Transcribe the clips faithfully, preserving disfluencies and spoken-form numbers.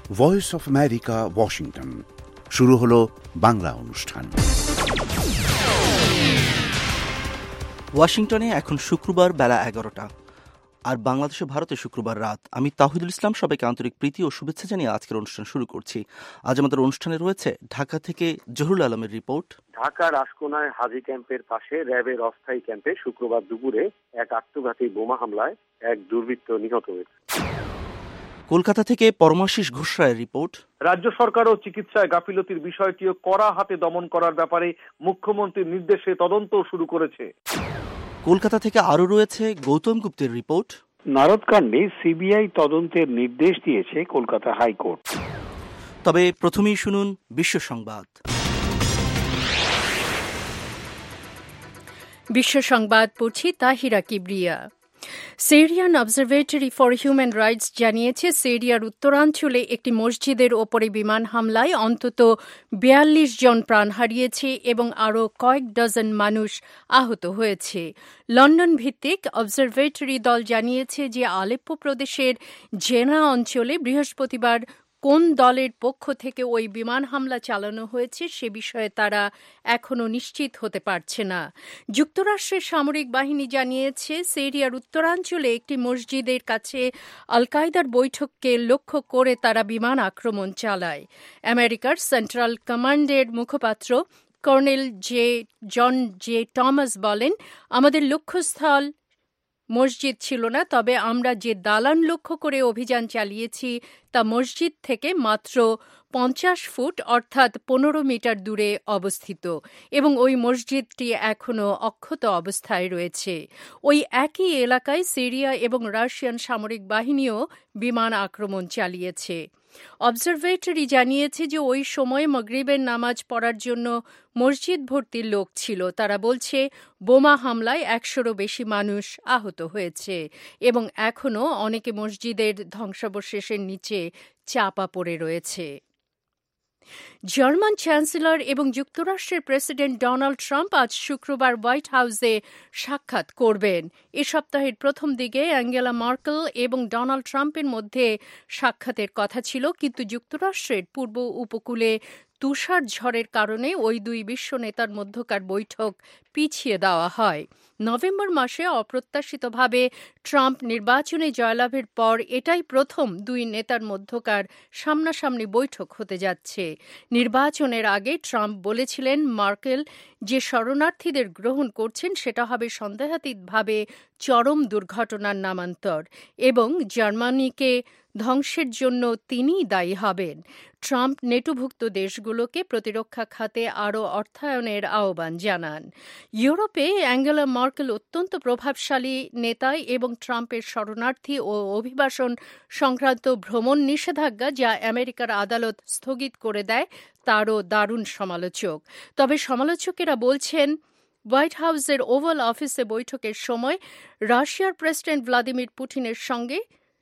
Voice of America, Washington. শুরু হলো বাংলা অনুষ্ঠান। ওয়াশিংটনে এখন শুক্রবার বেলা এগারোটা, আর বাংলাদেশে ভারতে শুক্রবার রাত। আমি তাহিদুল ইসলাম সবাইকে আন্তরিক প্রীতি ও শুভেচ্ছা জানিয়ে আজকের অনুষ্ঠান শুরু করছি। আজ আমাদের অনুষ্ঠানে রয়েছে ঢাকা থেকে জহুরুল আলমের রিপোর্ট। ঢাকার আশকোনায় হাজি ক্যাম্পের পাশে র্যাবের অস্থায়ী ক্যাম্পে শুক্রবার দুপুরে এক আত্মঘাতী বোমা হামলায় এক দুর্বৃত্ত নিহত হয়েছে। কলকাতা থেকে পরমাশিস ঘোষ রায়ের রিপোর্ট। রাজ্য সরকারও চিকিৎসায় গাফিলতির বিষয়টিও কড়া হাতে দমন করার ব্যাপারে মুখ্যমন্ত্রীর নির্দেশে তদন্ত শুরু করেছে। কলকাতা থেকে আরও রয়েছে গৌতম গুপ্তের রিপোর্ট। নারদকাণ্ডে সিবিআই তদন্তের নির্দেশ দিয়েছে কলকাতা হাইকোর্ট। তবে প্রথমেই শুনুন বিশ্ব সংবাদ। বিশ্ব সংবাদ পড়ছি Tahira Kibria. Syrian Observatory for Human Rights জানিয়েছে, সিরিয়ার উত্তরাঞ্চলে একটি মসজিদের ওপরে বিমান হামলায় অন্তত বিয়াল্লিশ জন প্রাণ হারিয়েছে এবং আরও কয়েক ডজন মানুষ আহত হয়েছে। লন্ডন ভিত্তিক অবজারভেটরি দল জানিয়েছে যে আলেপ্পো প্রদেশের জেনা অঞ্চলে বৃহস্পতিবার কোন দলের পক্ষ থেকে ওই বিমান হামলা চালানো হয়েছে সে বিষয়ে তারা এখনও নিশ্চিত হতে পারছে না। যুক্তরাষ্ট্রের সামরিক বাহিনী জানিয়েছে, সিরিয়ার উত্তরাঞ্চলে একটি মসজিদের কাছে আল কায়দার বৈঠককে লক্ষ্য করে তারা বিমান আক্রমণ চালায়। আমেরিকার সেন্ট্রাল কমান্ডের মুখপাত্র colonel J John J Thomas বলেন, আমাদের লক্ষ্যস্থল মসজিদ ছিল না, তবে আমরা যে দালান লক্ষ্য করে অভিযান চালিয়েছি তা মসজিদ থেকে মাত্র পঞ্চাশ ফুট অর্থাৎ পনেরো মিটার দূরে অবস্থিত এবং ওই মসজিদটি এখনও অক্ষত অবস্থায় রয়েছে। ওই একই এলাকায় সিরিয়া এবং রাশিয়ান সামরিক বাহিনীও বিমান আক্রমণ চালিয়েছে। অবজারভেটরি জানিয়েছে যে ওই সময় মাগরিবের নামাজ পড়ার জন্য মসজিদ ভর্তি লোক ছিল। তারা বলছে, বোমা হামলায় একশোরও বেশি মানুষ আহত হয়েছে এবং এখনও অনেকে মসজিদের ধ্বংসাবশেষের নিচে চাপা পড়ে রয়েছে। জার্মান চ্যান্সেলর এবং যুক্তরাষ্ট্রের প্রেসিডেন্ট ডোনাল্ড ট্রাম্প আজ শুক্রবার হোয়াইট হাউসে সাক্ষাৎ করবেন। এ সপ্তাহের প্রথম দিকে অ্যাঙ্গেলা মার্কেল এবং ডোনাল্ড ট্রাম্পের মধ্যে সাক্ষাতের কথা ছিল, কিন্তু যুক্তরাষ্ট্রের পূর্ব উপকূলে তুষার ঝড়ের কারণে ওই দুই বিশ্ব নেতার মধ্যকার বৈঠক পিছিয়ে দেওয়া হয়। নভেম্বর মাসে অপ্রত্যাশিতভাবে ট্রাম্প নির্বাচনে জয়লাভের পর এটাই প্রথম দুই নেতার মধ্যকার সামনাসামনি বৈঠক হতে যাচ্ছে। নির্বাচনের আগে ট্রাম্প বলেছিলেন, মার্কেল যে শরণার্থীদের গ্রহণ করছেন সেটা হবে সন্দেহাতীতভাবে চরম দুর্ঘটনার নামান্তর এবং জার্মানিকে ধ্বংসের জন্য তিনিই দায়ী হবেন। ট্রাম্প নেটোভুক্ত দেশগুলোকে প্রতিরক্ষা খাতে আরও অর্থায়নের আহ্বান জানান। ইউরোপে অ্যাঙ্গেলা মার্কেল অত্যন্ত প্রভাবশালী নেতা এবং ট্রাম্পের শরণার্থী ও অভিবাসন সংক্রান্ত ভ্রমণ নিষেধাজ্ঞা যা আমেরিকার আদালত স্থগিত করে দেয় তারও দারুণ সমালোচক। তবে সমালোচকেরা বলছেন, হোয়াইট হাউসের ওভাল অফিসে বৈঠকের সময় রাশিয়ার প্রেসিডেন্ট ভ্লাদিমির পুতিনের সঙ্গে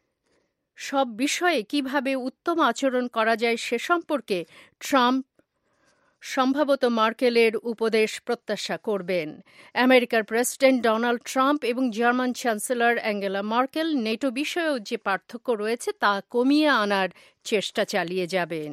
সব বিষয়ে কিভাবে উত্তম আচরণ করা যায় সে সম্পর্কে ট্রাম্প সম্ভবত মার্কেলের উপদেশ প্রত্যাশা করবেন। আমেরিকার প্রেসিডেন্ট ডোনাল্ড ট্রাম্প এবং German chancellor Angela Merkel NATO বিষয়েও যে পার্থক্য রয়েছে তা কমিয়ে আনার চেষ্টা চালিয়ে যাবেন।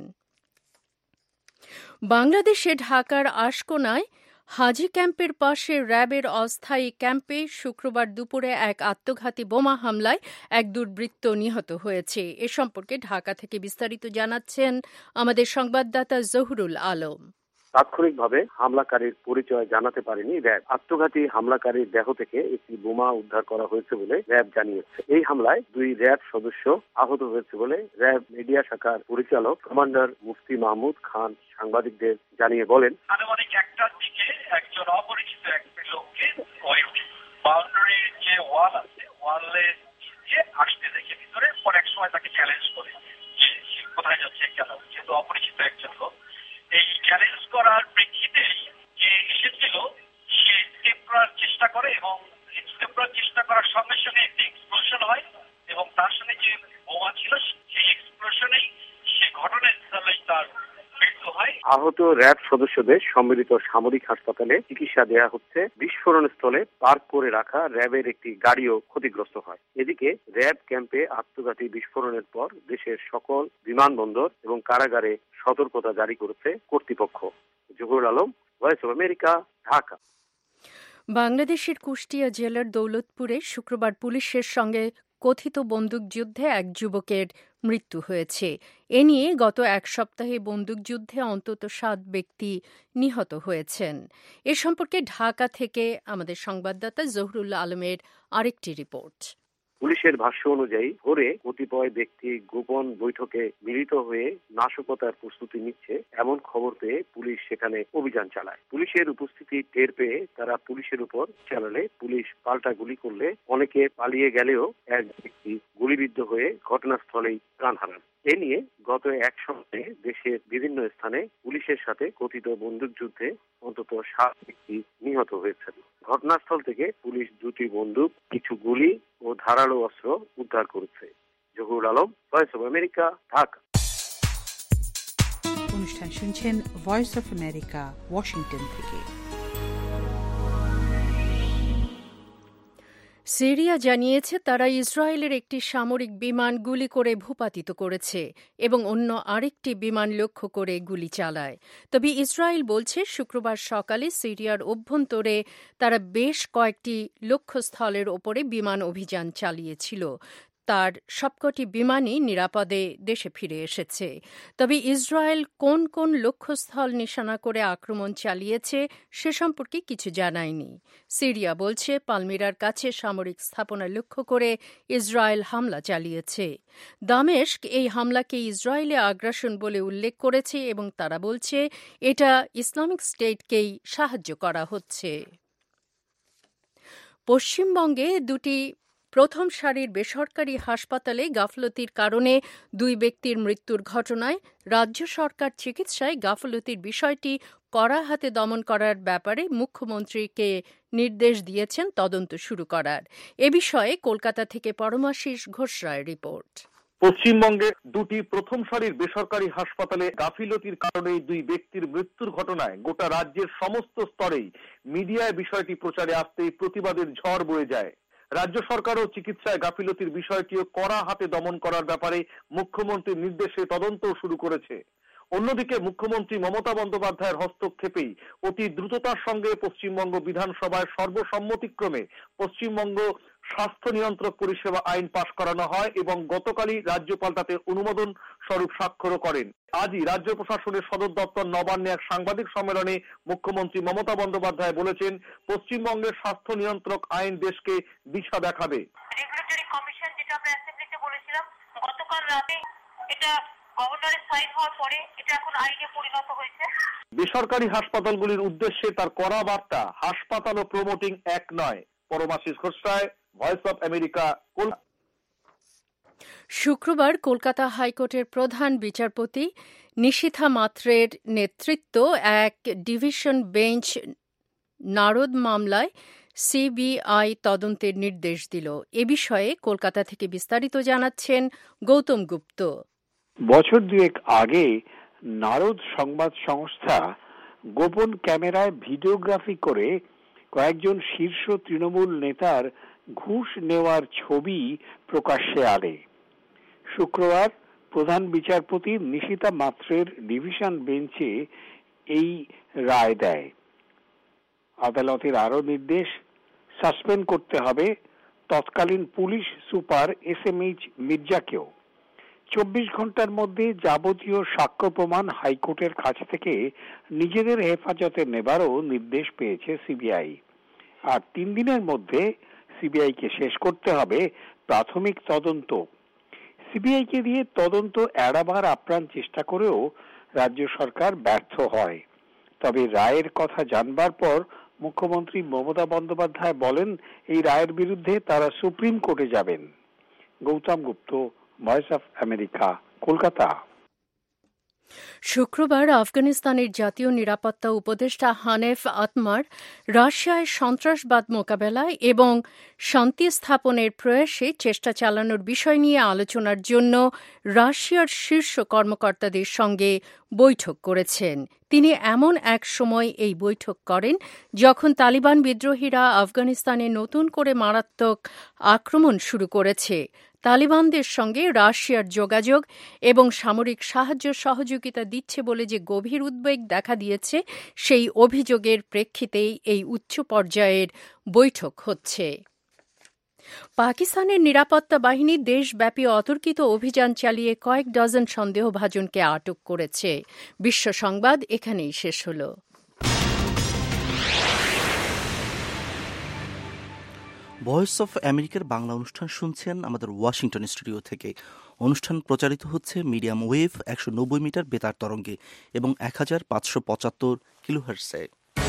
বাংলাদেশে ঢাকার আশকোনায় হাজি ক্যাম্পের পাশে র্যাবের অস্থায়ী ক্যাম্পে শুক্রবার দুপুরে এক আত্মঘাতী বোমা হামলায় এক দুর্বৃত্ত নিহত হয়েছে। এ সম্পর্কে ঢাকা থেকে বিস্তারিত জানাচ্ছেন আমাদের সংবাদদাতা জহুরুল আলম। তাৎক্ষণিকভাবে হামলাকারীর পরিচয় জানাতে পারেনি র্যাব। আত্মঘাতী হামলাকারীর দেহ থেকে একটি বোমা উদ্ধার করা হয়েছে বলে র্যাব জানিয়েছে। এই হামলায় দুই র্যাব সদস্য আহত হয়েছে বলে র্যাব মিডিয়া শাখার পরিচালক কমান্ডার মুফতি মাহমুদ খান সাংবাদিকদের জানিয়ে বলেন, আনুমানিক একটার দিকে একজন অপরিচিত এক লোককে ওই বাউন্ডারির যে ওয়াল আছে ওয়ালে আসতে দেখে ভিতরে পর এক সময় তাকে চ্যালেঞ্জ করে যে কোথায় যাচ্ছে কেন, যেহেতু অপরিচিত একজন লোক। এই চ্যালেঞ্জ করার প্রেক্ষিতেই যে এসেছিল সে স্কেপ করার চেষ্টা করে এবং স্কেপ করার চেষ্টা করার সঙ্গে সঙ্গে একটি এক্সপ্লোশন হয় এবং তার সঙ্গে যে বোমা ছিল সেই এক্সপ্লোশনেই সে ঘটনাস্থলেই তার মৃত্যু হয়। আহত র্যাব সদস্যদের সম্মিলিত সামরিক হাসপাতালে চিকিৎসা দেয়া হচ্ছে। বিস্ফোরণ স্থলে পার্ক করে রাখা র্যাবের একটি গাড়িও ক্ষতিগ্রস্ত হয়। এদিকে র্যাব ক্যাম্পে আত্মঘাতী বিস্ফোরণের পর দেশের সকল বিমানবন্দর এবং কারাগারে সতর্কতা জারি করেছে কর্তৃপক্ষ। Zahurul Alam, Voice of America, Dhaka. বাংলাদেশের কুষ্টিয়া জেলার দৌলতপুরে শুক্রবার পুলিশের সঙ্গে কথিত বন্দুকযুদ্ধে এক যুবকের মৃত্যু হয়েছে। এ নিয়ে গত এক সপ্তাহে বন্দুকযুদ্ধে অন্তত সাত ব্যক্তি নিহত হয়েছেন। এ সম্পর্কে ঢাকা থেকে আমাদের সংবাদদাতা জহুরুল আলমের আরেকটি রিপোর্ট। পুলিশের ভাষ্য অনুযায়ী ভোরে কতিপয় ব্যক্তি গোপন বৈঠকে মিলিত হয়ে নাশকতার প্রস্তুতি নিচ্ছে এমন খবর পেয়ে পুলিশ সেখানে অভিযান চালায়। পুলিশের উপস্থিতি টের পেয়ে তারা পুলিশের উপর চালালে পুলিশ পাল্টা গুলি করলে অনেকে পালিয়ে গেলেও এক ব্যক্তি গুলিবিদ্ধ হয়ে ঘটনাস্থলেই প্রাণ হারান। এ নিয়ে গত এক সপ্তাহে দেশের বিভিন্ন স্থানে পুলিশের সাথে কথিত বন্দুকযুদ্ধে অন্তত সাত ব্যক্তি নিহত হয়েছেন। ঘটনাস্থল থেকে পুলিশ দুটি বন্দুক, কিছু গুলি ও ধারালো অস্ত্র উদ্ধার করেছে। Zahurul Alam, Voice of America, Dhaka. অনুষ্ঠান শুনছেন ভয়েস অফ আমেরিকা, ওয়াশিংটন থেকে। সিরিয়া জানিয়েছে তারা ইসরায়েলের একটি সামরিক বিমান গুলি করে ভূপাতিত করেছে এবং অন্য আরেকটি বিমান লক্ষ্য করে গুলি চালায়। তবে ইসরায়েল বলছে শুক্রবার সকালে সিরিয়ার অভ্যন্তরে তারা বেশ কয়েকটি লক্ষ্যস্থলের ওপরে বিমান অভিযান চালিয়েছিল। তার সবকটি বিমানই নিরাপদে দেশে ফিরে এসেছে। তবে ইসরায়েল কোন কোন লক্ষ্যস্থল নিশানা করে আক্রমণ চালিয়েছে সে সম্পর্কে কিছু জানায়নি। সিরিয়া বলছে পালমিরার কাছে সামরিক স্থাপনা লক্ষ্য করে ইসরায়েল হামলা চালিয়েছে। দামেস্ক এই হামলাকে ইসরায়েলে আগ্রাসন বলে উল্লেখ করেছে এবং তারা বলছে এটা ইসলামিক স্টেটকেই সাহায্য করা হচ্ছে। পশ্চিমবঙ্গে দুটি প্রথম সারির বেসরকারি হাসপাতালে গাফলতির কারণে দুই ব্যক্তির মৃত্যুর ঘটনায় রাজ্য সরকার চিকিৎসায় গাফলতির বিষয়টি কড়া হাতে দমন করার ব্যাপারে মুখ্যমন্ত্রীকে নির্দেশ দিয়েছেন তদন্ত শুরু করার। এ বিষয়ে কলকাতা থেকে পরমাশিস ঘোষ রায়ের রিপোর্ট। পশ্চিমবঙ্গে দুটি প্রথম সারির বেসরকারি হাসপাতালে গাফিলতির কারণে দুই ব্যক্তির মৃত্যুর ঘটনায় গোটা রাজ্যের সমস্ত স্তরেই মিডিয়ায় বিষয়টি প্রচারে আসতেই প্রতিবাদের ঝড় বয়ে যায়। রাজ্য সরকারও চিকিৎসায় গাফিলতির বিষয়টিও কড়া হাতে দমন করার ব্যাপারে মুখ্যমন্ত্রীর নির্দেশে তদন্ত শুরু করেছে। অন্যদিকে মুখ্যমন্ত্রী মমতা বন্দ্যোপাধ্যায়ের হস্তক্ষেপেই অতি দ্রুততার সঙ্গে পশ্চিমবঙ্গ বিধানসভায় সর্বসম্মতিক্রমে পশ্চিমবঙ্গ স্বাস্থ্য নিয়ন্ত্রক পরিষেবা আইন পাশ করানো হয় এবং গতকালই রাজ্যপাল তাতে অনুমোদন স্বরূপ স্বাক্ষরও করেন। আজই রাজ্য প্রশাসনের সদর দপ্তর নবান্নে এক সাংবাদিক সম্মেলনে মুখ্যমন্ত্রী মমতা বন্দ্যোপাধ্যায় বলেছেন, পশ্চিমবঙ্গের স্বাস্থ্য নিয়ন্ত্রক আইন দেশকে দিশা দেখাবে। রেগুলেটরি কমিশন যেটা আমরা অ্যাসেম্বলিতে বলেছিলাম, গতকাল রাতে এটা গভর্নরের সাইন হওয়ার পরে এটা এখন আইনে পরিণত হয়েছে। বেসরকারি হাসপাতালগুলির উদ্দেশ্যে তার কড়া বার্তা, হাসপাতাল ও প্রমোটিং এক নয়। Paramashis Ghosh Roy, Voice of America, Kolkata. শুক্রবার কলকাতা হাইকোর্টের প্রধান বিচারপতি নিশিথা মাত্রের নেতৃত্ব এক ডিভিশন বেঞ্চ নারদ মামলায় সিবিআই তদন্তের নির্দেশ দিল। এ বিষয়ে কলকাতা থেকে বিস্তারিত জানাচ্ছেন গৌতম গুপ্ত। বছর দুয়েক আগে নারদ সংবাদ সংস্থা গোপন ক্যামেরায় ভিডিওগ্রাফি করে কয়েকজন শীর্ষ তৃণমূল নেতার ঘুষ নেওয়ার ছবি প্রকাশ্যে আনে। শুক্রবার প্রধান বিচারপতি নিশিতা মাত্রের ডিভিশন বেঞ্চে এই রায় দেয়। আদালতের আরও নির্দেশ, সাসপেন্ড করতে হবে তৎকালীন police super S M H মির্জাকেও। চব্বিশ ঘন্টার মধ্যে যাবতীয় সাক্ষ্য প্রমাণ হাইকোর্টের কাছ থেকে নিজেদের হেফাজতে নেবারও নির্দেশ পেয়েছে সিবিআই। আর তিন দিনের মধ্যে সিবিআইকে শেষ করতে হবে প্রাথমিক তদন্ত। সিবিআইকে দিয়ে তদন্ত এড়াবার আপ্রাণ চেষ্টা করেও রাজ্য সরকার ব্যর্থ হয়। তবে রায়ের কথা জানবার পর মুখ্যমন্ত্রী মমতা বন্দ্যোপাধ্যায় বলেন, এই রায়ের বিরুদ্ধে তারা সুপ্রিম কোর্টে যাবেন। Gautam Gupta, Voice of America, Kolkata. শুক্রবার আফগানিস্তানের জাতীয় নিরাপত্তা উপদেষ্টা হানেফ আতমার রাশিয়ায় সন্ত্রাসবাদ মোকাবেলায় এবং শান্তি স্থাপনের প্রয়াসে চেষ্টা চালানোর বিষয় নিয়ে আলোচনার জন্য রাশিয়ার শীর্ষ কর্মকর্তাদের সঙ্গে বৈঠক করেছেন। তিনি এমন এক সময় এই বৈঠক করেন যখন তালিবান বিদ্রোহীরা আফগানিস্তানে নতুন করে মারাত্মক আক্রমণ শুরু করেছে। তালিবানদের সঙ্গে রাশিয়ার যোগাযোগ এবং সামরিক সাহায্য সহযোগিতা দিচ্ছে বলে যে গভীর উদ্বেগ দেখা দিয়েছে, সেই অভিযোগের প্রেক্ষিতেই এই উচ্চ পর্যায়ের বৈঠক হচ্ছে। পাকিস্তানের নিরাপত্তা বাহিনী দেশব্যাপী অতর্কিত অভিযান চালিয়ে কয়েক ডজন সন্দেহভাজনকে আটক করেছে। বিশ্ব সংবাদ এখানেই শেষ হলো। ভয়েস অফ আমেরিকার বাংলা অনুষ্ঠান শুনছেন আমাদের ওয়াশিংটন স্টুডিও থেকে। অনুষ্ঠান প্রচারিত হচ্ছে মিডিয়াম ওয়েভ একশো নব্বই মিটার বেতার তরঙ্গে এবং এক হাজার পাঁচশো পঁচাত্তর কিলোহার্টজে।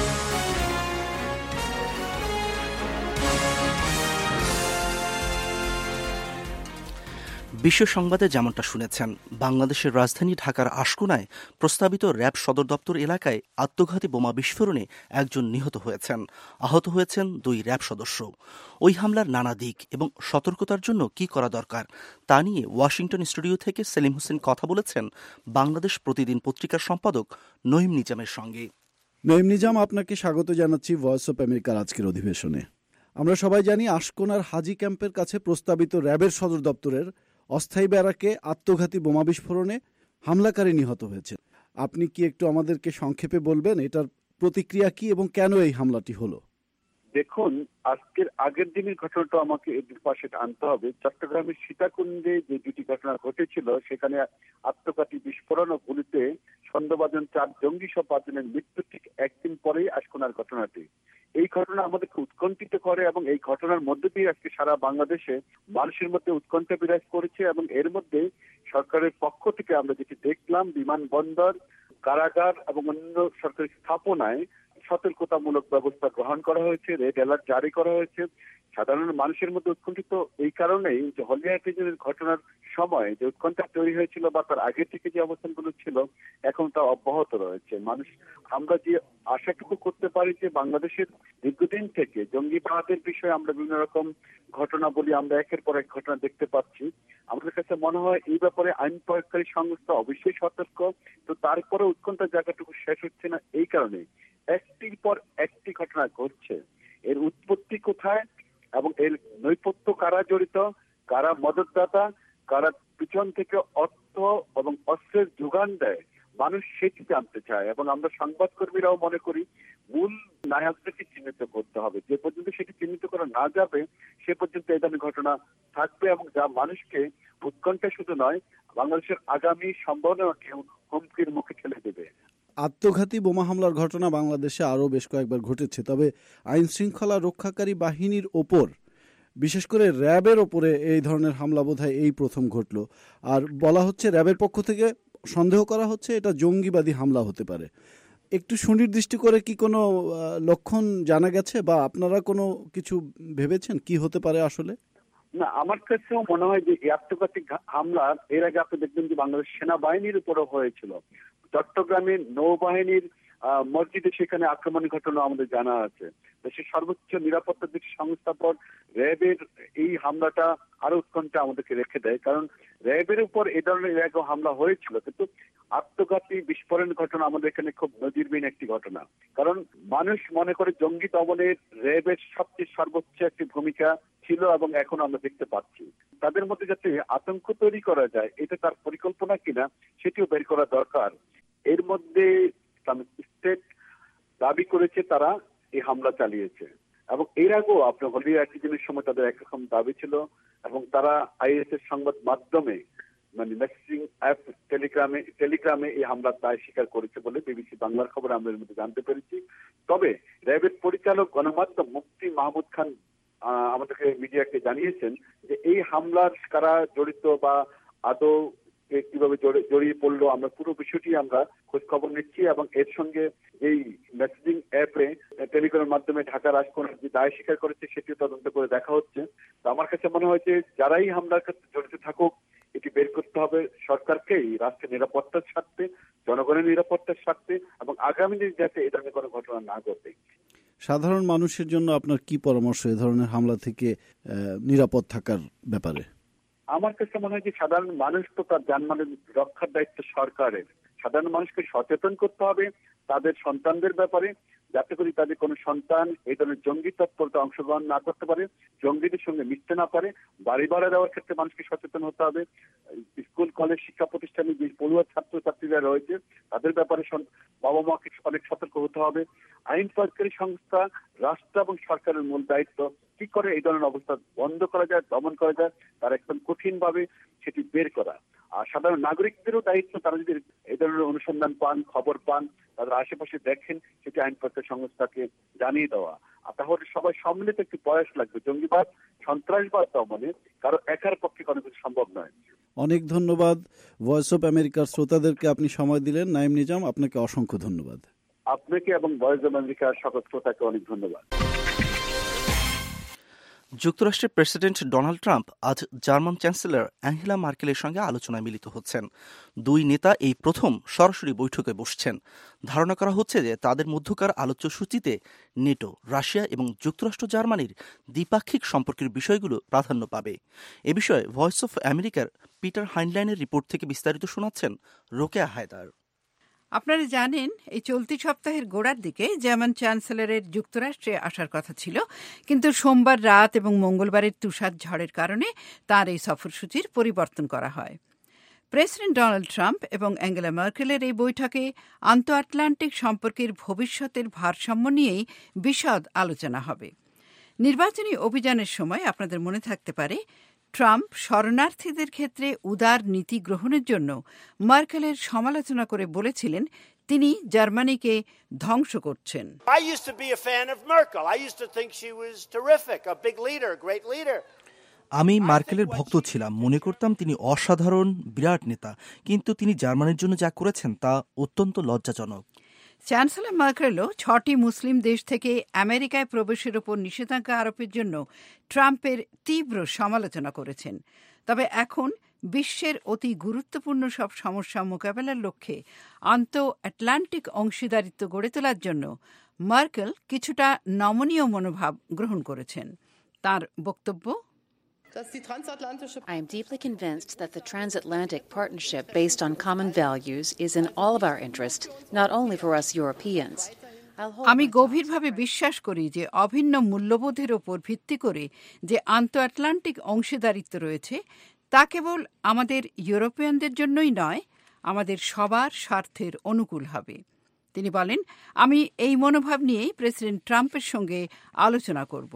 বিশ্ব সংবাদে যেমনটা শুনেছেন, বাংলাদেশের রাজধানী ঢাকার আশকোনায় প্রস্তাবিত র্যাব সদর দপ্তর এলাকায় আত্মঘাতী বোমা বিস্ফোরণে একজন নিহত হয়েছেন, আহত হয়েছেন দুই র্যাব সদস্য। ওই হামলার নানা দিক এবং সতর্কতার জন্য কি করা দরকার তা নিয়ে ওয়াশিংটন স্টুডিও থেকে সেলিম হোসেন কথা বলেছেন বাংলাদেশ প্রতিদিন পত্রিকার সম্পাদক নঈম নিজামের সঙ্গে। নঈম নিজাম, আপনাকে স্বাগত জানাচ্ছি ভয়েস অফ আমেরিকার আজকের অধিবেশনে। আমরা সবাই জানি আশকোনার হাজি ক্যাম্পের কাছে প্রস্তাবিত র্যাবের সদর দপ্তরের অস্থায়ী ব্যারাকে আত্মঘাতী বোমা বিস্ফোরণে হামলাকারী নিহত হয়েছে। আপনি কি একটু আমাদেরকে সংক্ষেপে বলবেন এটার প্রতিক্রিয়া কি এবং কেন এই হামলাটি হলো? দেখুন, আজকের আগের দিনের ঘটনাটা আমাকে এর পাশে আনতে হবে। চট্টগ্রামের সীতাকুণ্ডে যে দুটি ঘটনা ঘটেছিল, সেখানে আত্মঘাতী বিস্ফোরণ ও গুলিতে সন্দেহভাজন চার জঙ্গি সহ পাঁচজনের মৃত্যু ঠিক একদিন পরেই আশকোনার ঘটনাটি। এই ঘটনা আমাদেরকে উৎকণ্ঠিত করে এবং এই ঘটনার মধ্যে দিয়ে আজকে সারা বাংলাদেশে মানুষের মধ্যে উৎকণ্ঠা বিরাজ করেছে। এবং এর মধ্যে সরকারের পক্ষ থেকে আমরা যেটি দেখলাম, বিমানবন্দর, কারাগার এবং অন্য সরকারি স্থাপনায় সতর্কতামূলক ব্যবস্থা গ্রহণ করা হয়েছে, রেড অ্যালার্ট জারি করা হয়েছে। সাধারণ মানুষের মধ্যে উৎকণ্ঠিত এই কারণেই যে হলিয়া ট্রেনের ঘটনার সময় যে উৎকণ্ঠা তৈরি হয়েছিল বা তার আগে থেকে যে অবস্থানগুলো ছিল, এখন তা অব্যাহত রয়েছে। মানুষ, আমরা যে আশাটুকু করতে পারি যে বাংলাদেশের দীর্ঘদিন থেকে জঙ্গিবাদের বিষয়ে আমরা বিভিন্ন রকম ঘটনা বলি, আমরা একের পর এক ঘটনা দেখতে পাচ্ছি। আমাদের কাছে মনে হয় এই ব্যাপারে আইন প্রয়োগকারী সংস্থা অবশ্যই সতর্ক, তো তারপরে উৎকণ্ঠার জায়গাটুকু শেষ হচ্ছে না। এই কারণে একটির পর একটি ঘটনা ঘটছে। এর উৎপত্তি কোথায় এবং এর নৈপথ্য কারা জড়িত, কারা মদতদাতা, কারা পিছন থেকে অর্থ এবং অস্ত্রের যোগান দেয়, মানুষ সেটি জানতে চায়। এবং আমরা সংবাদকর্মীরাও মনে করি মূল নায়কদেরকে চিহ্নিত করতে হবে। যে পর্যন্ত সেটি চিহ্নিত করা না যাবে, সে পর্যন্ত এই ধরনের ঘটনা থাকবে এবং যা মানুষকে উৎকণ্ঠা শুধু নয়, বাংলাদেশের আগামী সম্ভাবনাকেও হুমকির মুখে ঠেলে দেবে। আত্মঘাতী বোমা হামলার ঘটনা বাংলাদেশে আরও বেশ কয়েকবার ঘটেছে, তবে আইন শৃঙ্খলা রক্ষাকারী বাহিনীর ওপর, বিশেষ করে র্যাবের ওপরে এই ধরনের হামলা বোধহয় এই প্রথম ঘটল। আর বলা হচ্ছে র্যাবের পক্ষ থেকে সন্দেহ করা হচ্ছে এটা জঙ্গিবাদী হামলা হতে পারে। একটু সুনির্দিষ্ট করে কি কোনো লক্ষণ জানা গেছে বা আপনারা কোনো কিছু ভেবেছেন কি হতে পারে আসলে? না, আমার কাছেও মনে হয় যে এই আত্মঘাতী হামলা এর আগে আপনি দেখবেন যে বাংলাদেশ সেনাবাহিনীর উপরও হয়েছিল। চট্টগ্রামের নৌবাহিনীর মসজিদে সেখানে আক্রমণের ঘটনা আমাদের জানা আছে। দেশের সর্বোচ্চ নিরাপত্তা দিক সংস্থা পর র্যাবের এই হামলাটা আরো উৎকণ্ঠা আমাদেরকে রেখে দেয়, কারণ র্যাবের উপর এই ধরনের এর আগেও হামলা হয়েছিল, কিন্তু আত্মঘাতী বিস্ফোরণ ঘটনা আমাদের এখানে খুব নজিরবিহীন একটি ঘটনা। কারণ মানুষ মনে করে জঙ্গি দমনের র্যাবের সবচেয়ে সর্বোচ্চ একটি ভূমিকা ছিল এবং এখন আমরা দেখতে পাচ্ছি। তাদের মধ্যে যাতে আতঙ্ক তৈরি করা যায়, এটা তার পরিকল্পনা কিনা সেটিও বের করা দরকার। এর মধ্যে ইসলামিক স্টেট দাবি করেছে তারা এই হামলা চালিয়েছে এবং এর আগেও আপনার হলিয়া একই দিনের সময় তাদের একরকম দাবি ছিল এবং তারা আইএস এর সংবাদ মাধ্যমে মানে মেসেজিং অ্যাপ টেলিগ্রামে টেলিগ্রামে এই হামলার দায় স্বীকার করেছে বলে বিবিসি বাংলার খবরে আমরা এর মধ্যে জানতে পেরেছি। তবে র্যাবের পরিচালক গণমাধ্যম মুফতি মাহমুদ খান আমাদেরকে মিডিয়াকে জানিয়েছেন যে এই হামলার কারা জড়িত বা আদৌ কিভাবে জড়িয়ে পড়লো, আমরা পুরো বিষয়টি আমরা খোঁজ খবর নিচ্ছি এবং এর সঙ্গে এই মেসেজিং অ্যাপে টেলিগ্রামের মাধ্যমে ঢাকার আশকোনার যে দায় স্বীকার করেছে সেটিও তদন্ত করে দেখা হচ্ছে। তো আমার কাছে মনে হয় যে যারাই হামলার কাছে জড়িত থাকুক, এটি বের করতে হবে সরকারকেই, রাষ্ট্রের নিরাপত্তার স্বার্থে, জনগণের নিরাপত্তার স্বার্থে, এবং আগামী দিনে যাতে এ ধরনের কোনো ঘটনা না ঘটে। সাধারণ মানুষের জন্য আপনার কি পরামর্শ এ ধরনের হামলা থেকে নিরাপদ থাকার ব্যাপারে? আমার কাছে মনে হয় যে সাধারণ মানুষ তো তার জানমালের রক্ষার দায়িত্ব সরকারের। সাধারণ মানুষকে সচেতন করতে হবে তাদের সন্তানদের ব্যাপারে, যাতে করে তাদের কোনো সন্তান এই ধরনের জঙ্গি তৎপরতা অংশগ্রহণ না করতে পারে, জঙ্গিদের সঙ্গে মিশতে না পারে। বাড়ি ভাড়া দেওয়ার ক্ষেত্রে মানুষকে সচেতন হতে হবে। স্কুল কলেজ শিক্ষা প্রতিষ্ঠানে যে পড়ুয়া ছাত্রছাত্রীরা রয়েছে তাদের ব্যাপারে বাবা মাকে অনেক সতর্ক হতে হবে। আইন প্রয়োগকারী সংস্থা, রাষ্ট্র এবং সরকারের মূল দায়িত্ব কি করে এই ধরনের অবস্থা বন্ধ করা যায়, দমন করা যায়, তার একদম কঠিন ভাবে সেটি বের করা। আর সাধারণ নাগরিকদেরও দায়িত্ব, তারা যদি এই ধরনের অনুসন্ধান পান, খবর পান, তাদের আশেপাশে দেখেন, সেটি আইন প্রয়োগকারী সংস্থাকে জানিয়ে দেওয়া। আর তাহলে সবাই সম্মিলিত একটি প্রয়াস লাগবে। জঙ্গিবাদ, সন্ত্রাসবাদ দমনে কারো একার পক্ষে কোনো কিছু সম্ভব নয়। অনেক ধন্যবাদ। ভয়েস অফ আমেরিকার শ্রোতাদেরকে আপনি সময় দিলেন। নাইম নিজাম, আপনাকে অসংখ্য ধন্যবাদ। আপনাকে এবং ভয়েস অফ আমেরিকার সকল শ্রোতাকে অনেক ধন্যবাদ। যুক্তরাষ্ট্রের প্রেসিডেন্ট ডোনাল্ড ট্রাম্প আজ জার্মান চ্যান্সেলর অ্যাঙ্গেলা মার্কেলের সঙ্গে আলোচনায় মিলিত হচ্ছেন। দুই নেতা এই প্রথম সরাসরি বৈঠকে বসছেন। ধারণা করা হচ্ছে যে তাদের মধ্যকার আলোচ্য সূচিতে নেটো, রাশিয়া এবং যুক্তরাষ্ট্র জার্মানির দ্বিপাক্ষিক সম্পর্কের বিষয়গুলো প্রাধান্য পাবে। এ বিষয়ে ভয়েস অফ আমেরিকার পিটার হাইনলাইনের রিপোর্ট থেকে বিস্তারিত শোনাচ্ছেন রোকেয়া হায়দার। আপনারা জানেন, এই চলতি সপ্তাহের গোড়ার দিকে জার্মান চ্যান্সেলরের যুক্তরাষ্ট্রে আসার কথা ছিল, কিন্তু সোমবার রাত এবং মঙ্গলবারের তুষার ঝড়ের কারণে তার এই সফরসূচির পরিবর্তন করা হয়। প্রেসিডেন্ট ডোনাল্ড ট্রাম্প এবং অ্যাঙ্গেলা মার্কেলের এই বৈঠকে আন্তঃ আটলান্টিক সম্পর্কের ভবিষ্যতের ভারসাম্য নিয়েই বিশদ আলোচনা হবে। নির্বাচনী অভিযানের সময় আপনাদের মনে থাকতে পারে, ট্রাম্প শরণার্থীদের ক্ষেত্রে উদার নীতি গ্রহণের জন্য মার্কেলের সমালোচনা করে বলেছিলেন তিনি জার্মানিকে ধ্বংস করছেন। আমি মার্কেলের ভক্ত ছিলাম, মনে করতাম তিনি অসাধারণ বিরাট নেতা, কিন্তু তিনি জার্মানির জন্য যা করেছেন তা অত্যন্ত লজ্জাজনক। চ্যান্সেলর মার্কেলও ছটি মুসলিম দেশ থেকে আমেরিকায় প্রবেশের ওপর নিষেধাজ্ঞা আরোপের জন্য ট্রাম্পের তীব্র সমালোচনা করেছেন। তবে এখন বিশ্বের অতি গুরুত্বপূর্ণ সব সমস্যা মোকাবেলার লক্ষ্যে আন্তঃ আটলান্টিক অংশীদারিত্ব গড়ে তোলার জন্য মার্কেল কিছুটা নমনীয় মনোভাব গ্রহণ করেছেন। তার বক্তব্য, I am deeply convinced that the transatlantic partnership based on common values is in all of our interest, not only for us Europeans. আমি গভীরভাবে বিশ্বাস করি যে অভিন্ন মূল্যবোধের ওপর ভিত্তি করে যে আন্তঃ আটলান্টিক অংশীদারিত্ব রয়েছে তা কেবল আমাদের ইউরোপিয়ানদের জন্যই নয়, আমাদের সবার স্বার্থের অনুকূল হবে। তিনি বলেন, আমি এই মনোভাব নিয়েই প্রেসিডেন্ট ট্রাম্পের সঙ্গে আলোচনা করব।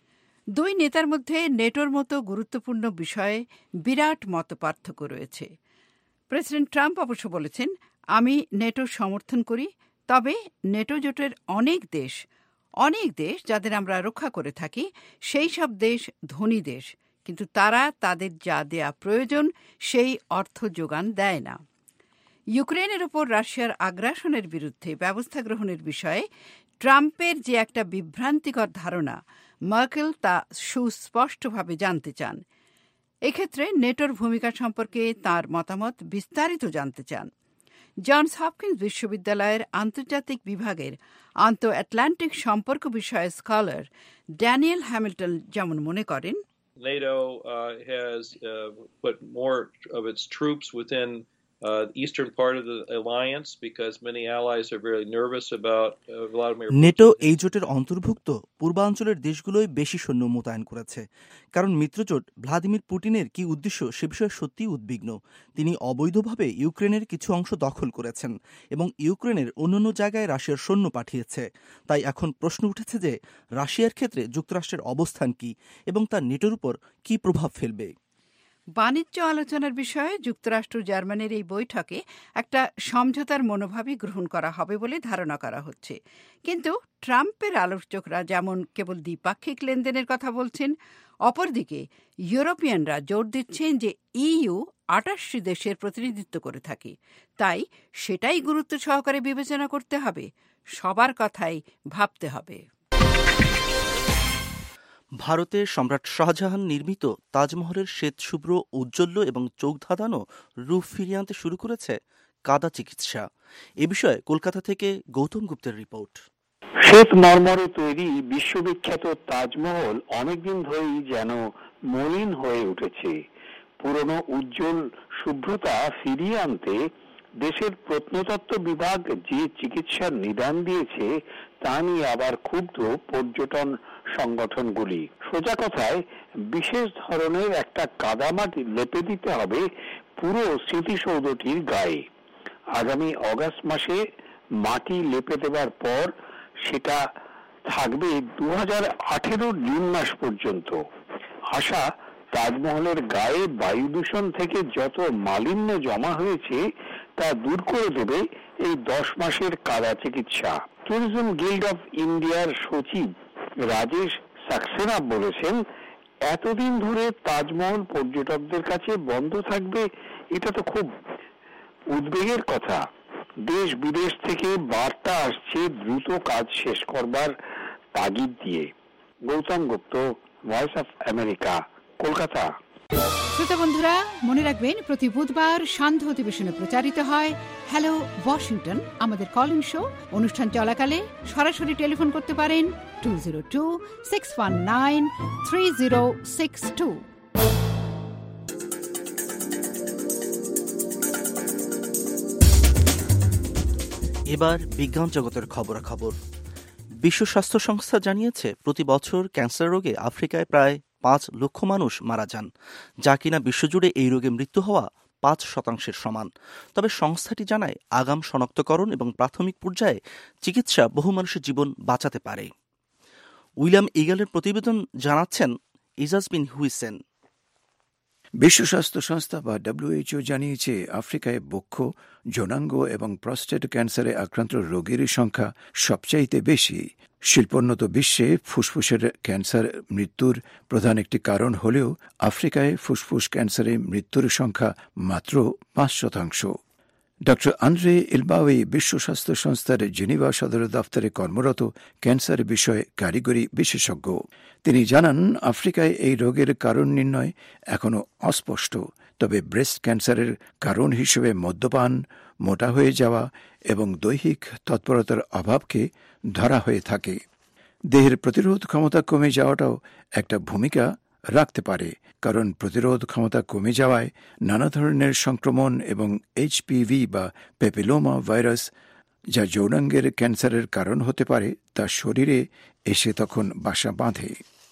দুই নেতার মধ্যে নেটোর মতো গুরুত্বপূর্ণ বিষয়ে বিরাট মতপার্থক্য রয়েছে। প্রেসিডেন্ট ট্রাম্প অবশ্য বলেছেন, আমি নেটোর সমর্থন করি, তবে নেটো জোটের অনেক দেশ অনেক দেশ যাদের আমরা রক্ষা করে থাকি, সেই সব দেশ ধনী দেশ, কিন্তু তারা তাদের যা দেয়া প্রয়োজন সেই অর্থ যোগান দেয় না। ইউক্রেনের ওপর রাশিয়ার আগ্রাসনের বিরুদ্ধে ব্যবস্থা গ্রহণের বিষয়ে ট্রাম্পের যে একটা বিভ্রান্তিকর ধারণা, মার্কেল তা সুস্পষ্টভাবে জানতে চান। এক্ষেত্রে নেটোর ভূমিকা সম্পর্কে তার মতামত বিস্তারিত জানতে চান। জনস হপকিন্স বিশ্ববিদ্যালয়ের আন্তর্জাতিক বিভাগের আন্তঃ আটলান্টিক সম্পর্ক বিষয়ে স্কলার ড্যানিয়েল হ্যামিল্টন যেমন মনে করেন, NATO uh, has uh, put more of its troops within Uh, the eastern part of the alliance because many allies are very nervous about uh, Vladimir Putin. NATO এই জোটের অন্তর্ভুক্ত পূর্বাঞ্চলের গুলোই বেশি সৈন্য মোতায়েন করেছে, কারণ মিত্রজোট ভ্লাদিমির পুতিনের কি উদ্দেশ্য সে বিষয়ে সত্যিই উদ্বিগ্ন। তিনি অবৈধভাবে ইউক্রেনের কিছু অংশ দখল করেছেন এবং ইউক্রেনের অন্যান্য জায়গায় রাশিয়ার সৈন্য পাঠিয়েছে। তাই এখন প্রশ্ন উঠেছে যে রাশিয়ার ক্ষেত্রে যুক্তরাষ্ট্রের অবস্থান কি এবং তা নেটোর উপর কি প্রভাব ফেলবে। বাণিজ্য আলোচনার বিষয়ে যুক্তরাষ্ট্র জার্মানির এই বৈঠকে একটা সমঝোতার মনোভাবই গ্রহণ করা হবে বলে ধারণা করা হচ্ছে। কিন্তু ট্রাম্পের আলোচকরা যেমন কেবল দ্বিপাক্ষিক লেনদেনের কথা বলছেন, অপরদিকে ইউরোপিয়ানরা জোর দিচ্ছেন যে ইইউ আটাশটি দেশের প্রতিনিধিত্ব করে থাকে, তাই সেটাই গুরুত্ব সহকারে বিবেচনা করতে হবে। সবার কথাই ভাবতে হবে। ভারতে সম্রাট শাহজাহান নির্মিত তাজমহলের শ্বেতশুভ্র উজ্জ্বল এবং চোখ ধাঁধানো রূপ ফিরিয়ে আনতে শুরু করেছে কাদা চিকিৎসা। এ বিষয়ে কলকাতা থেকে গৌতম গুপ্তের রিপোর্ট। শ্বেত মর্মরে তৈরি বিশ্ববিখ্যাত তাজমহল অনেকদিন ধরেই যেন মলিন হয়ে উঠেছে। পুরনো উজ্জ্বল শুভ্রতা ফিরিয়ে আনতে দেশের প্রত্নতত্ত্ব বিভাগ যে চিকিৎসার নিদান দিয়েছে তা নিয়ে আবার ক্ষুব্ধ পর্যটন সংগঠনগুলি। সোজা কথায় বিশেষ ধরনের একটা কাদামাটি লেপে দিতে হবে পুরো স্মৃতিসৌধটির গায়ে। আগামী অগাস্ট মাসে মাটি লেপে দেওয়ার পর সেটা থাকবে দু হাজার আঠেরো জুন মাস পর্যন্ত। আশা তাজমহলের গায়ে বায়ু দূষণ থেকে যত মালিন্য জমা হয়েছে তা দূর করে দেবে এই দশ মাসের কাদা চিকিৎসা। ট্যুরিজম গিল্ড অফ ইন্ডিয়ার সচিব রাজেশ সাক্সেনা বলেছেন, এতদিন ধরে তাজমহল পর্যটকদের কাছে বন্ধ থাকবে, এটা তো খুব উদ্বেগের কথা। দেশ বিদেশ থেকে বার্তা আসছে দ্রুত কাজ শেষ করবার তাগিদ দিয়ে। Gautam Gupta, Voice of America, Kolkata. শ্রোতা বন্ধুরা, মনে রাখবেন প্রতি বুধবার সান্ধ্য অধিবেশনে প্রচারিত হয় হ্যালো ওয়াশিংটন আমাদের কলিং শো। অনুষ্ঠান চলাকালে সরাসরি টেলিফোন করতে পারেন two zero two six one nine three zero six two. এবার বিজ্ঞান জগতের খবরাখবর। বিশ্ব স্বাস্থ্য সংস্থা জানিয়েছে প্রতি বছর ক্যান্সার রোগে আফ্রিকায় প্রায় পাঁচ লক্ষ মানুষ মারা যান, যা কিনা বিশ্বজুড়ে এই রোগে মৃত্যু হওয়া পাঁচ শতাংশের সমান। তবে সংস্থাটি জানায় আগাম শনাক্তকরণ এবং প্রাথমিক পর্যায়ে চিকিৎসা বহু মানুষের জীবন বাঁচাতে পারে। উইলিয়াম ইগলের প্রতিবেদন জানাচ্ছেন ইজাজ বিন হুইসেন। বিশ্ব স্বাস্থ্য সংস্থা বা ডব্লিউএইচও জানিয়েছে আফ্রিকায় বক্ষ, যৌনাঙ্গ এবং প্রস্টেট ক্যান্সারে আক্রান্ত রোগীর সংখ্যা সবচাইতে বেশি। শিল্পোন্নত বিশ্বে ফুসফুসের ক্যান্সার মৃত্যুর প্রধান একটি কারণ হলেও আফ্রিকায় ফুসফুস ক্যান্সারে মৃত্যুর সংখ্যা মাত্র পাঁচ শতাংশ। ডক্টর আন্দ্রে ইলবাওয়ে বিশ্ব স্বাস্থ্য সংস্থার জেনেভা সদর দফতরে কর্মরত ক্যান্সার বিষয়ে কারিগরি বিশেষজ্ঞ। তিনি জানান, আফ্রিকায় এই রোগের কারণ নির্ণয় এখনও অস্পষ্ট, তবে ব্রেস্ট ক্যান্সারের কারণ হিসেবে মদ্যপান, মোটা হয়ে যাওয়া এবং দৈহিক তৎপরতার অভাবকে ধরা হয়ে থাকে। দেহের প্রতিরোধ ক্ষমতা কমে যাওয়াটাও একটা ভূমিকা রাখতে পারে, কারণ প্রতিরোধ ক্ষমতা কমে যাওয়ায় নানা ধরনের সংক্রমণ এবং এইচপিভি বা পেপিলোমা ভাইরাস, যা যৌনাঙ্গের ক্যান্সারের কারণ হতে পারে, তা শরীরে এসে তখন বাসা বাঁধে।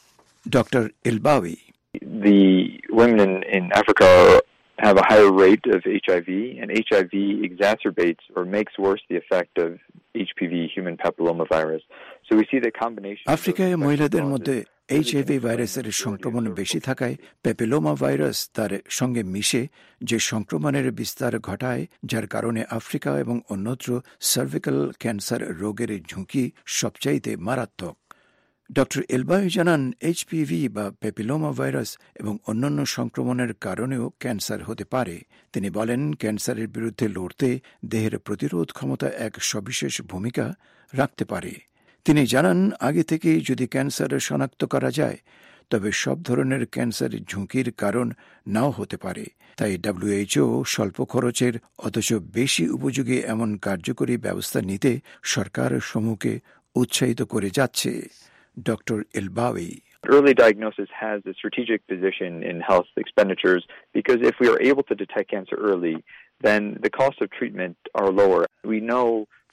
Doctor Ilbawi, The women in, in Africa have a higher rate of H I V, and H I V exacerbates or makes worse the effect of H P V, human papilloma virus. So we see the combination. আফ্রিকায় মহিলাদের মধ্যে HIV ভাইরাসের সংক্রমণ বেশি থাকায় papilloma virus তার সঙ্গে মিশে যে সংক্রমণের বিস্তার ঘটায়, যার কারণে আফ্রিকা এবং অন্যত্র সার্ভিক্যাল ক্যান্সার রোগের ঝুঁকি সবচাইতে মারাত্মক। ডক্টর এলবাই জানান, এইচপিভি বা পেপিলোমা ভাইরাস এবং অন্যান্য সংক্রমণের কারণেও ক্যান্সার হতে পারে। তিনি বলেন, ক্যান্সারের বিরুদ্ধে লড়তে দেহের প্রতিরোধ ক্ষমতা এক সবিশেষ ভূমিকা রাখতে পারে। তিনি জানান, আগে থেকেই যদি ক্যান্সার শনাক্ত করা যায় তবে সব ধরনের ক্যান্সারের ঝুঁকির কারণ নাও হতে পারে। তাই ডব্লিউএইচও স্বল্প খরচের অথচ বেশি উপযোগী এমন কার্যকরী ব্যবস্থা নিতে সরকার সমূহকে উৎসাহিত করে যাচ্ছে। Doctor Ilbawi, Early diagnosis has a strategic position in health expenditures because if we are able to detect cancer early, then the cost of treatment are lower. We know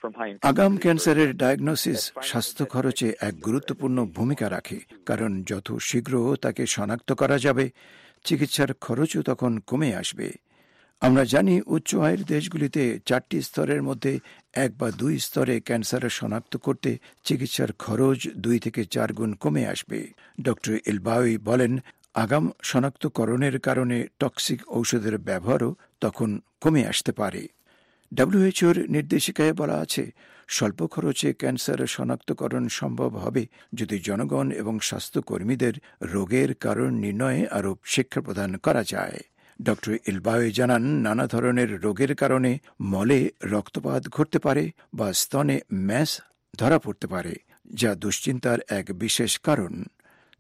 আগাম ক্যান্সারের ডায়াগনোসিস স্বাস্থ্য খরচে এক গুরুত্বপূর্ণ ভূমিকা রাখে, কারণ যত শীঘ্র তাকে শনাক্ত করা যাবে চিকিৎসার খরচও তখন কমে আসবে। আমরা জানি উচ্চ আয়ের দেশগুলিতে চারটি স্তরের মধ্যে এক বা দুই স্তরে ক্যান্সার শনাক্ত করতে চিকিৎসার খরচ দুই থেকে চার গুণ কমে আসবে। ডক্টর এলবাওয়ে বলেন, আগাম শনাক্তকরণের কারণে টক্সিক ঔষধের ব্যবহারও তখন কমে আসতে পারে। ডব্লিউএইচওর নির্দেশিকায় বলা আছে, স্বল্প খরচে ক্যান্সার শনাক্তকরণ সম্ভব হবে যদি জনগণ এবং স্বাস্থ্যকর্মীদের রোগের কারণ নির্ণয়ে আরও শিক্ষা প্রদান করা যায়। ডক্টর ইলবাওয়ে জানান, নানা ধরনের রোগের কারণে মলে রক্তপাত ঘটতে পারে বা স্তনে ম্যাস ধরা পড়তে পারে, যা দুশ্চিন্তার এক বিশেষ কারণ।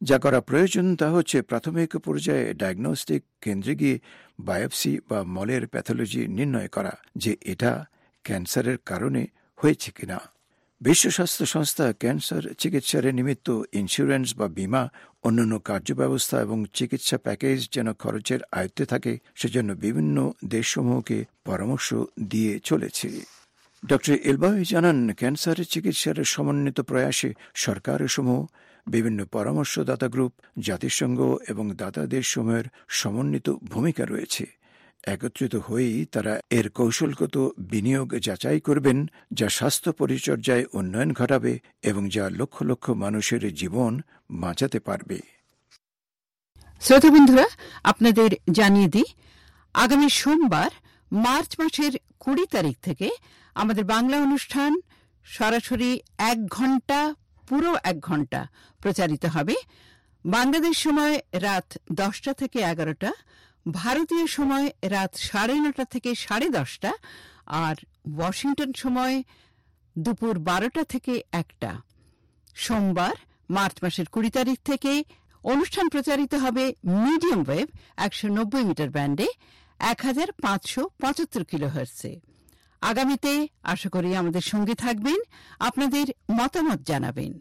যা করা প্রয়োজন তা হচ্ছে প্রাথমিক পর্যায়ে ডায়াগনস্টিক কেন্দ্রে গিয়ে বায়োপসি বা মলের প্যাথোলজি নির্ণয় করা যে এটা ক্যান্সারের কারণে হয়েছে কিনা। বিশ্ব স্বাস্থ্য সংস্থা ক্যান্সার চিকিৎসার নিমিত্ত ইন্স্যুরেন্স বা বীমা, অন্যান্য কার্যব্যবস্থা এবং চিকিৎসা প্যাকেজ যেন খরচের আয়ত্তে থাকে সেজন্য বিভিন্ন দেশসমূহকে পরামর্শ দিয়ে চলেছে। ডক্টর এলবাউই জানান, ক্যান্সার চিকিৎসার সমন্বিত প্রয়াসে সরকারসমূহ, বিভিন্ন পরামর্শদাতা গ্রুপ, জাতিসংঘ এবং দাতা দেশসমূহের সমন্বিত ভূমিকা রয়েছে। একত্রিত হয়েই তারা এর কৌশলগত বিনিয়োগ যাচাই করবেন, যা স্বাস্থ্য পরিচর্যায় উন্নয়ন ঘটাবে এবং যা লক্ষ লক্ষ মানুষের জীবন বাঁচাতে পারবে। শ্রোতা বন্ধুরা, আপনাদের জানিয়ে দিই, আগামী সোমবার মার্চ মাসের কুড়ি তারিখ থেকে আমাদের বাংলা অনুষ্ঠান সরাসরি এক ঘন্টা পুরো এক ঘন্টা প্রচারিত হবে। বাংলাদেশ সময় রাত দশটা থেকে এগারোটা, ভারতীয় সময় রাত সাড়ে নটা থেকে সাড়ে দশটা, আর ওয়াশিংটন সময় দুপুর বারোটা থেকে একটা। সোমবার মার্চ মাসের কুড়ি তারিখ থেকে অনুষ্ঠান প্রচারিত হবে মিডিয়াম ওয়েভ একশো নব্বই মিটার ব্যান্ডে এক হাজার পাঁচশো পঁচাত্তর কিলোহার্টজে। আগামীতে আশা করি আমাদের সঙ্গে থাকবেন, আপনাদের মতামত জানাবেন।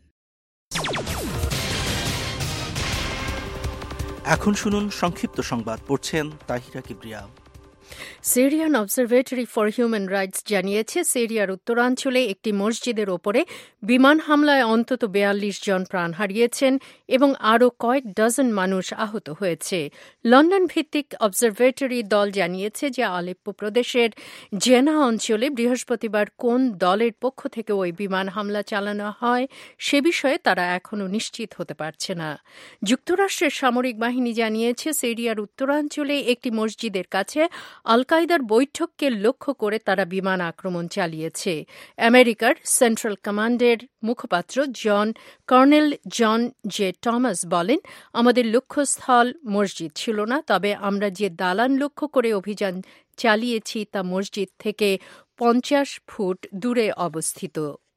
এখন শুনুন সংক্ষিপ্ত সংবাদ, পড়ছেন Tahira Kibria. Syrian Observatory for Human Rights জানিয়েছে সিরিয়ার উত্তরাঞ্চলে একটি মসজিদের ওপরে বিমান হামলায় অন্তত বেয়াল্লিশ জন প্রাণ হারিয়েছেন এবং আরও কয়েক ডজন মানুষ আহত হয়েছে। লন্ডন ভিত্তিক অবজারভেটরি দল জানিয়েছে যে আলেপ্পো প্রদেশের জেনা অঞ্চলে বৃহস্পতিবার কোন দলের পক্ষ থেকে ওই বিমান হামলা চালানো হয় সে বিষয়ে তারা এখনও নিশ্চিত হতে পারছে না। যুক্তরাষ্ট্রের সামরিক বাহিনী জানিয়েছে সিরিয়ার উত্তরাঞ্চলে একটি মসজিদের কাছে আল কায়দার বৈঠককে লক্ষ্য করে তারা বিমান আক্রমণ চালিয়েছে। আমেরিকার সেন্ট্রাল কমান্ডের মুখপাত্র John colonel John J Thomas বলেন, আমাদের লক্ষ্যস্থল মসজিদ ছিল না, তবে আমরা যে দালান লক্ষ্য করে অভিযান চালিয়েছি তা মসজিদ থেকে পঞ্চাশ ফুট দূরে অবস্থিত।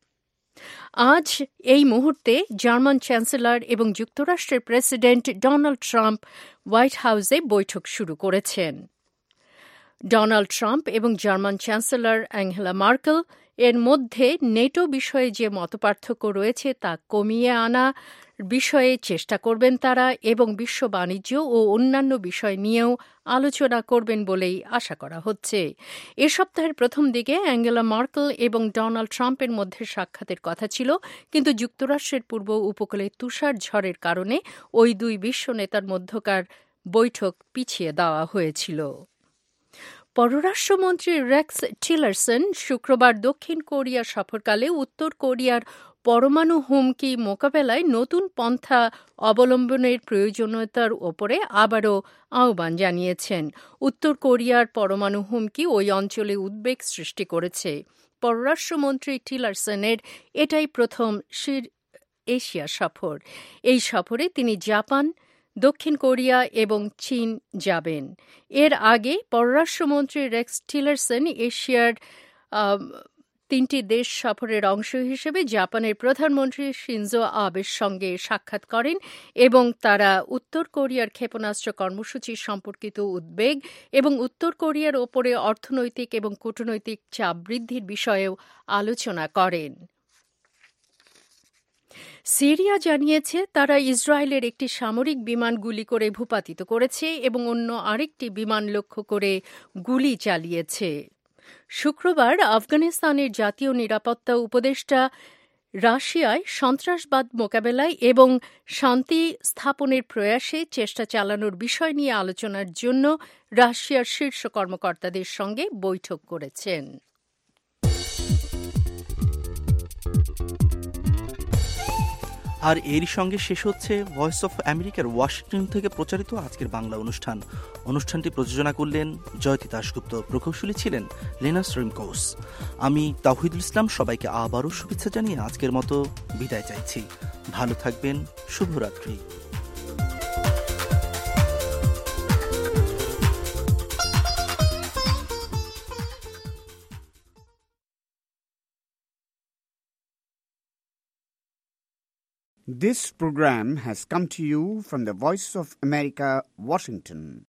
আজ এই মুহূর্তে জার্মান চ্যান্সেলর এবং যুক্তরাষ্ট্রের প্রেসিডেন্ট ডোনাল্ড ট্রাম্প হোয়াইট হাউসে বৈঠক শুরু করেছেন। ডোনাল্ড ট্রাম্প এবং জার্মান চ্যান্সেলর অ্যাঙ্গেলা মার্কেল এর মধ্যে নেটো বিষয়ে যে মতপার্থক্য রয়েছে তা কমিয়ে আনা বিষয়ে চেষ্টা করবেন তারা, এবং বিশ্ব বাণিজ্য ও অন্যান্য বিষয় নিয়েও আলোচনা করবেন বলেই আশা করা হচ্ছে। এ সপ্তাহের প্রথম দিকে অ্যাঙ্গেলা মার্কেল এবং ডোনাল্ড ট্রাম্পের মধ্যে সাক্ষাতের কথা ছিল, কিন্তু যুক্তরাষ্ট্রের পূর্ব উপকূলে তুষার ঝড়ের কারণে ওই দুই বিশ্ব নেতার মধ্যকার বৈঠক পিছিয়ে দেওয়া হয়েছিল। পররাষ্ট্রমন্ত্রী রেক্স টিলারসন শুক্রবার দক্ষিণ কোরিয়া সফরকালে উত্তর কোরিয়ার পরমাণু হুমকি মোকাবেলায় নতুন পন্থা অবলম্বনের প্রয়োজনীয়তার ওপরে আবারও আহ্বান জানিয়েছেন। উত্তর কোরিয়ার পরমাণু হুমকি ওই অঞ্চলে উদ্বেগ সৃষ্টি করেছে। পররাষ্ট্রমন্ত্রী টিলারসনের এটাই প্রথম এশিয়া সফর। এই সফরে তিনি জাপান, দক্ষিণ কোরিয়া এবং চীন যাবেন। এর আগে পররাষ্ট্রমন্ত্রী রেক্স টিলারসন এশিয়ার তিনটি দেশ সফরের অংশ হিসেবে জাপানের প্রধানমন্ত্রী শিনজো আবের সঙ্গে সাক্ষাৎ করেন এবং তারা উত্তর কোরিয়ার ক্ষেপণাস্ত্র কর্মসূচি সম্পর্কিত উদ্বেগ এবং উত্তর কোরিয়ার ওপরে অর্থনৈতিক এবং কূটনৈতিক চাপ বৃদ্ধির বিষয়েও আলোচনা করেন। সিরিয়া জানিয়েছে তারা ইসরায়েলের একটি সামরিক বিমান গুলি করে ভূপাতিত করেছে এবং অন্য আরেকটি বিমান লক্ষ্য করে গুলি চালিয়েছে। শুক্রবার আফগানিস্তানের জাতীয় নিরাপত্তা উপদেষ্টা রাশিয়ায় সন্ত্রাসবাদ মোকাবেলায় এবং শান্তি স্থাপনের প্রয়াসে চেষ্টা চালানোর বিষয় নিয়ে আলোচনার জন্য রাশিয়ার শীর্ষ কর্মকর্তাদের সঙ্গে বৈঠক করেছেন। আর এরই সঙ্গে শেষ হচ্ছে ভয়েস অফ আমেরিকার ওয়াশিংটন থেকে প্রচারিত আজকের বাংলা অনুষ্ঠান। অনুষ্ঠানটি প্রযোজনা করলেন জয়তী দাশগুপ্ত, প্রকৌশলী ছিলেন লেনাস রিমকোস। আমি তাওহিদুল ইসলাম সবাইকে আবারও শুভেচ্ছা জানিয়ে আজকের মতো বিদায় চাইছি। ভালো থাকবেন, শুভরাত্রি। This program has come to you from the Voice of America, Washington.